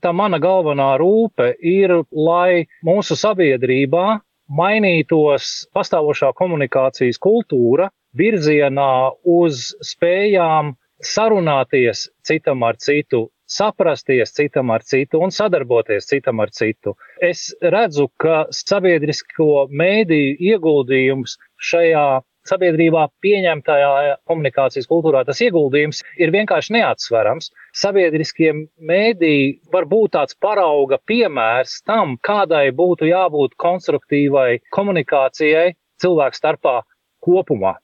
Tā mana galvenā rūpe ir, lai mūsu sabiedrībā mainītos pastāvošā komunikācijas kultūra virzienā uz spējām sarunāties citam ar citu, saprasties citam ar citu un sadarboties citam ar citu. Es redzu, ka sabiedrisko mēdīju ieguldījums šajā sabiedrībā pieņemtajā komunikācijas kultūrā, tas ieguldījums ir vienkārši neatsverams. Sabiedriskie mēdīji var būt tāds parauga piemērs tam, kādai būtu jābūt konstruktīvai komunikācijai cilvēku starpā kopumā.